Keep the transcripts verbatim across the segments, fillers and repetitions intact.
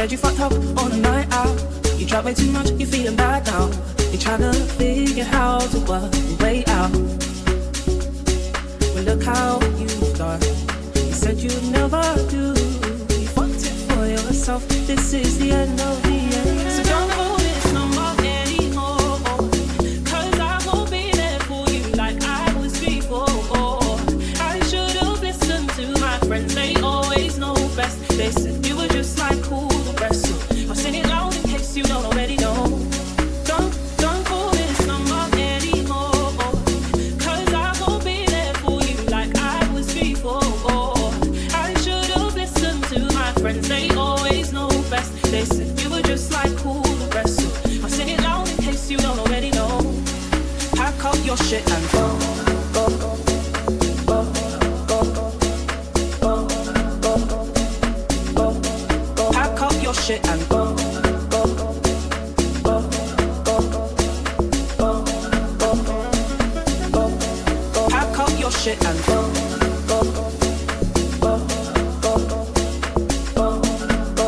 said you fucked up on a night out. You drank way too much, you're feeling bad now. You're trying to figure how to work your way out. Well, look how you've done. You said you'd never do. You fucked it for yourself. This is the end of the end. So don't call this number anymore, 'cause I won't be there for you like I was before. I should have listened to my friends, they always know best. They said you were just like all the rest, so I'll sing it loud in case you don't already know. Don't, don't call this number anymore, 'cause I won't be there for you like I was before. I should have listened to my friends, they always know best. They said you were just like all the rest, so I'll sing it loud in case you don't already know. Pack up your shit and go, go, go, go, go, go, go, go, go. Pack up your shit and go, go, go, go, go, go, go, go, go. Pack up your shit and go, go, go, go, go, go, go,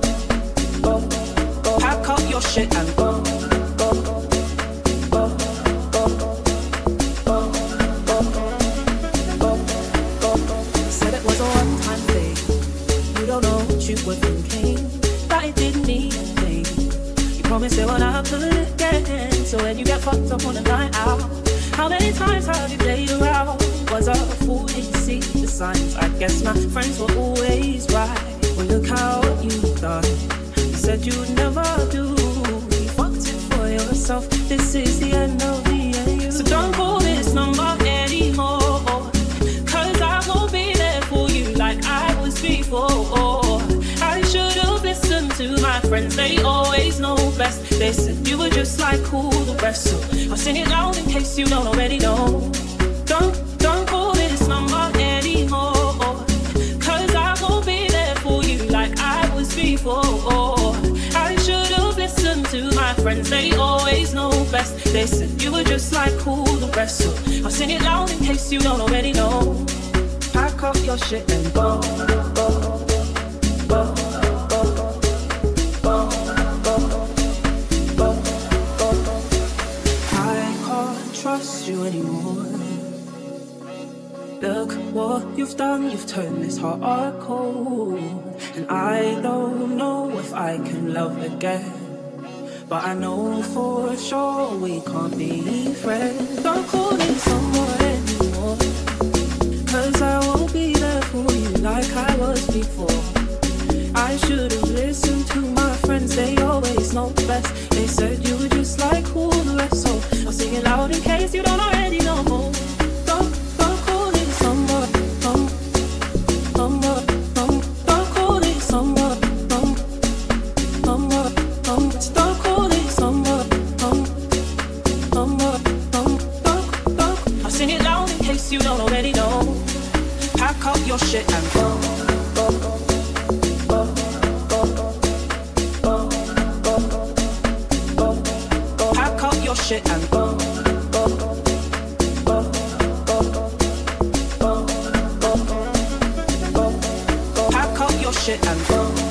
go, go. Pack up your shit and go, go, go, go, go, go, go, go, go. Said it was a one-time thing. You don't know what you were thinking. That it didn't mean a thing. You promised it would happen again. So when you get fucked up on a night out, how many times have you played around? Was I a fool? Did you see the signs? I guess my friends were always right. Well, look how you've done. You said you'd never do. You fucked it for yourself. This is the end of the end. So don't call this number anymore, 'cause I won't be there for you like I was before. I should have listened to my friends, they always know best. They said you were just like all the rest, so I'll sing it loud in case you don't already know. Don't, don't call this number anymore, 'cause I won't be there for you like I was before. I should have listened to my friends, they always know best. They said you were just like all the rest, so I'll sing it loud in case you don't already know. Pack up your shit and go, go, go, go, go, go, go, go. I can't trust you anymore. Look what you've done, you've turned this heart cold. And I don't know if I can love again, but I know for sure we can't be friends. Don't call me someone anymore, 'cause I won't be there for you like I was before. I should have listened to my friends, they always know best. They said you were just like all the rest, so I'll sing it loud in case you don't already know. Don't, don't call me someone, um, um, um, don't call me someone, um, um, um, don't call me someone, um, um, um, don't, don't. I'll sing it loud in case you don't already know. Pack up your shit and go, go, go, go, go, go, go, go, go. Pack up your shit and go, go, go, go, go, go, go, go, go. Pack up your shit and go.